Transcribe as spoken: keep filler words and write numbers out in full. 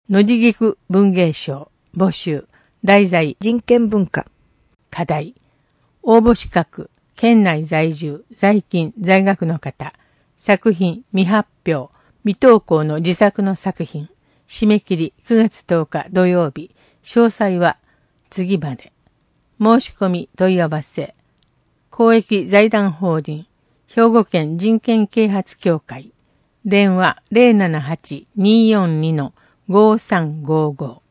野地菊文芸賞募集題材人権文化課題応募資格県内在住在勤在学の方作品未発表未投稿の自作の作品締め切りくがつとおか土曜日詳細は次まで申し込み問い合わせ公益財団法人兵庫県人権啓発協会電話 ゼロななはち にーよんに ごーさんごーごー